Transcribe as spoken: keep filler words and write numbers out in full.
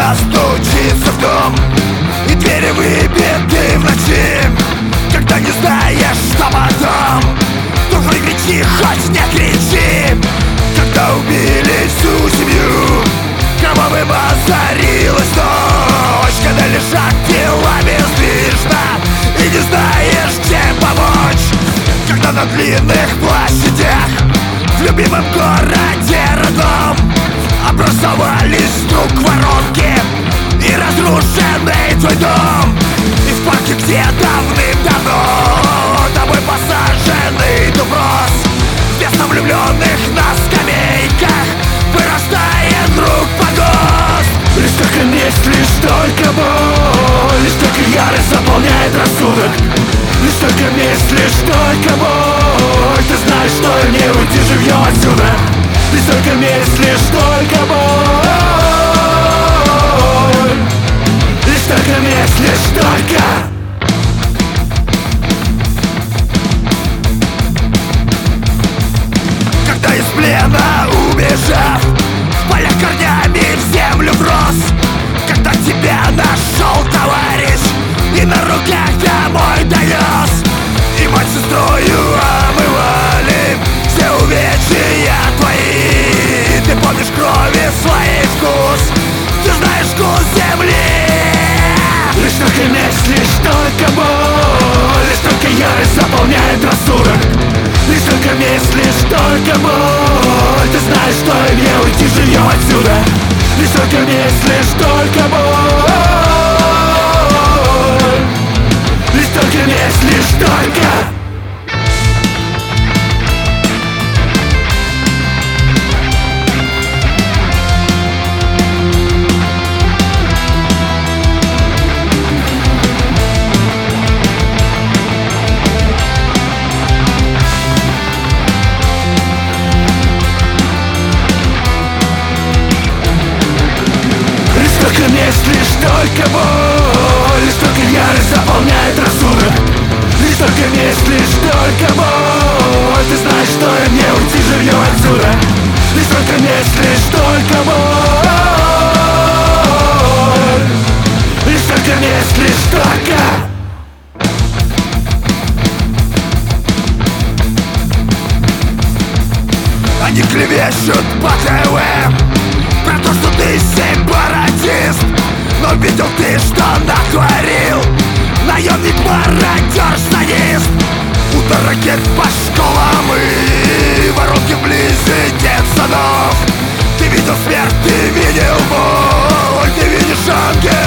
сердце стучится в дом, и двери выбиты в ночи. Когда не знаешь, что потом, тоже кричи, хоть не кричи. Когда убили всю семью, кровавым озарилась ночь. Когда лежат тела бездвижно, и не знаешь, чем помочь. Когда на длинных площадях в любимом городе родном образовались вдруг воронки и разрушенный твой дом. И в парке, где давным-давно тобой посаженный дуброс, вместо влюбленных на скамейках вырастает вдруг погост. Лишь только месть, лишь только боль, лишь только ярость заполняет рассудок. Лишь только месть, лишь только боль, ты знаешь, что не уйти живьем отсюда. Лишь только месть, лишь только боль, лишь только месть, лишь только. Когда из плена убежав, в полях корнями в землю врос. Когда тебя нашел товарищ и на руках домой донес, и мать с сестрою омывали все увечья твои. Ты помнишь крови своей вкус, ты знаешь вкус земли. Лишь только месть, лишь только боль, лишь только ярость заполняет рассудок. Лишь только месть, лишь только боль, ты знаешь, что не уйти живьем отсюда. Лишь только месть, лишь только боль, лишь только месть, лишь только. Лишь только месть, лишь только боль, лишь только ярость заполняет рассудок. Лишь только месть, лишь только боль, ты знаешь, что не уйти живьем отсюда. Лишь только месть, лишь только боль, лишь только месть, лишь только. Они клевещут по ТВ про то, что ты сепаратист. Но видел ты, что натворил наемник, мародер, садист. Удар ракет по школам и воронки вблизи детсадов. Ты видел смерть, ты видел боль, ты видишь ангел.